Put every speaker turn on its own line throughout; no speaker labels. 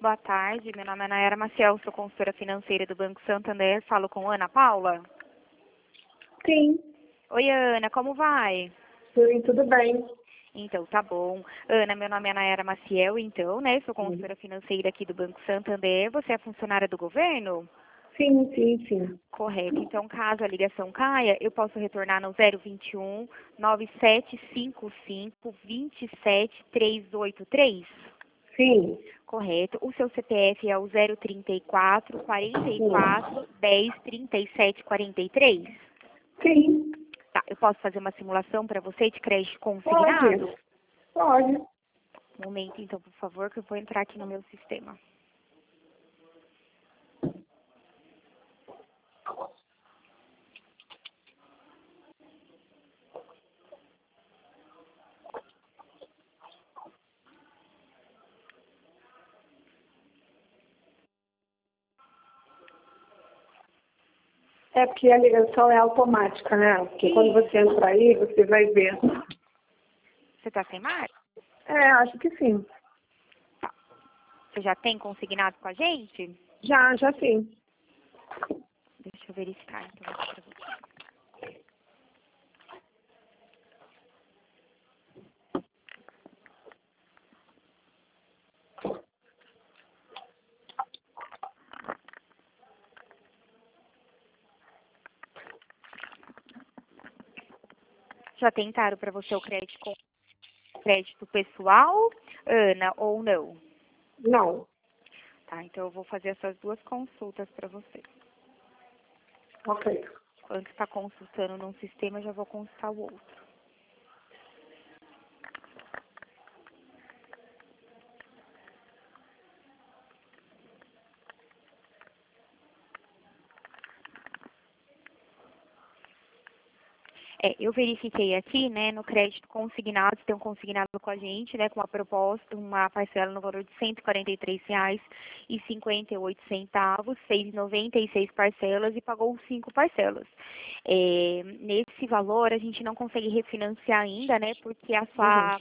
boa tarde. Meu nome é Nayara Maciel, sou consultora financeira do Banco Santander. Falo com Ana Paula?
Sim,
Oi, Ana, como vai?
sim, tudo bem.
Então, tá bom. Ana, meu nome é Nayara Maciel, então, né? Sou consultora financeira aqui do Banco Santander. Você é funcionária do governo?
Sim, sim, sim.
Correto. Então, caso a ligação caia, eu posso retornar no 021 9755 27383?
Sim,
Correto. O seu CPF é o 034 44 10 37 43?
sim.
Tá, eu posso fazer uma simulação para você de crédito
Pode,
consignado?
pode.
Um momento, então, por favor, que eu vou entrar aqui no meu sistema.
É porque a ligação é automática, né? Porque quando você entra aí, você vai ver.
Você está sem marca?
É, acho que sim.
Tá. Você já tem consignado com a gente?
Já sim.
Deixa eu verificar, então, aqui pra você. Já tentaram para você o crédito pessoal, Ana, ou não?
Não.
Tá, então eu vou fazer essas duas consultas para você.
Ok.
Enquanto está consultando num sistema, eu já vou consultar o outro. Eu verifiquei aqui, né, no crédito consignado, você tem um consignado com a gente, né, com uma proposta, uma parcela no valor de R$ 143,58, fez 96 parcelas e pagou 5 parcelas. Nesse valor, a gente não consegue refinanciar ainda, né, porque a sua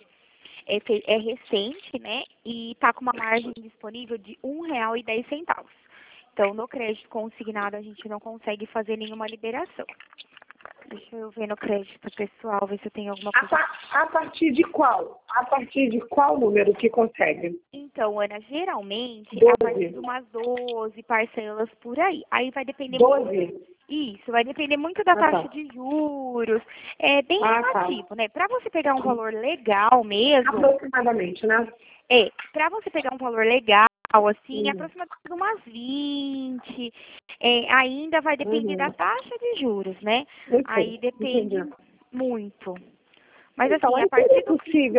é recente, né, e está com uma margem disponível de R$ 1,10. Então, no crédito consignado, a gente não consegue fazer nenhuma liberação. Deixa eu ver no crédito pessoal, ver se eu tenho alguma coisa.
A partir de qual? A partir de qual número que consegue?
Então, Ana, geralmente,
12.
a partir de umas 12 parcelas por aí. Aí vai depender
12?
muito. Isso, vai depender muito da
Tá.
taxa de juros. É bem
Tá.
relativo, né? Para você pegar um valor legal mesmo,
Aproximadamente, né?
para você pegar um valor legal, assim,
Uhum.
aproximadamente umas 20, ainda vai depender da taxa de juros, né? Aí depende
Entendi.
muito. Mas
Então,
assim, a
aí
partir
seria
do
possível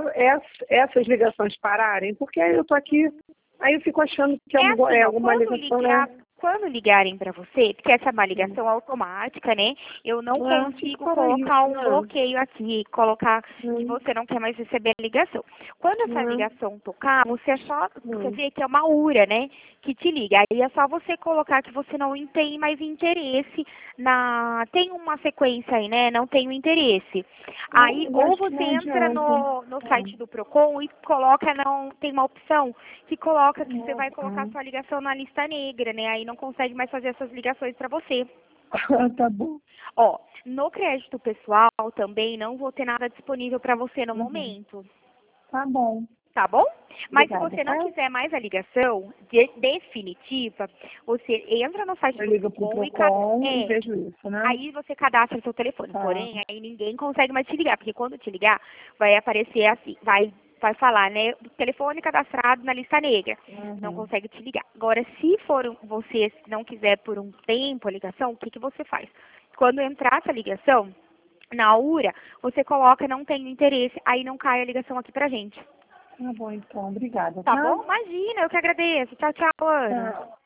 essas ligações pararem, porque aí eu tô aqui, aí eu fico achando que
é assim, ó,
alguma ligação, né?
quando ligarem para você, porque essa é uma ligação automática, né? Eu não consigo
Para
colocar
isso,
um
né?
bloqueio aqui, colocar que você não quer mais receber a ligação. Quando essa ligação tocar, você vê que é uma URA, né? Que te liga. Aí é só você colocar que você não tem mais interesse tem uma sequência aí, né? Não tenho interesse. Aí,
Eu
ou
acho que
você
não
entra
adianta.
no site do Procon e coloca, não, tem uma opção que coloca que você vai colocar sua ligação na lista negra, né? Aí não consegue mais fazer essas ligações para você.
Tá bom.
Ó, no crédito pessoal também não vou ter nada disponível para você no momento,
Tá bom.
tá bom? Mas se
Obrigada,
você não
tá?
quiser mais a ligação definitiva, você entra no site
Eu
do
ligo pro
Procon
Procon e vejo isso, né?
aí você cadastra seu telefone.
Tá.
Porém, aí ninguém consegue mais te ligar, porque quando te ligar, vai aparecer assim, vai falar, né, telefone cadastrado na lista negra. Não consegue te ligar. Agora, se você não quiser por um tempo a ligação, o que que você faz? Quando entrar essa ligação, na URA, você coloca não tenho interesse, aí não cai a ligação aqui pra gente.
Tá bom, então. Obrigada,
Tá
tá?
bom? Imagina, eu que agradeço. Tchau, tchau, Ana.
Tchau.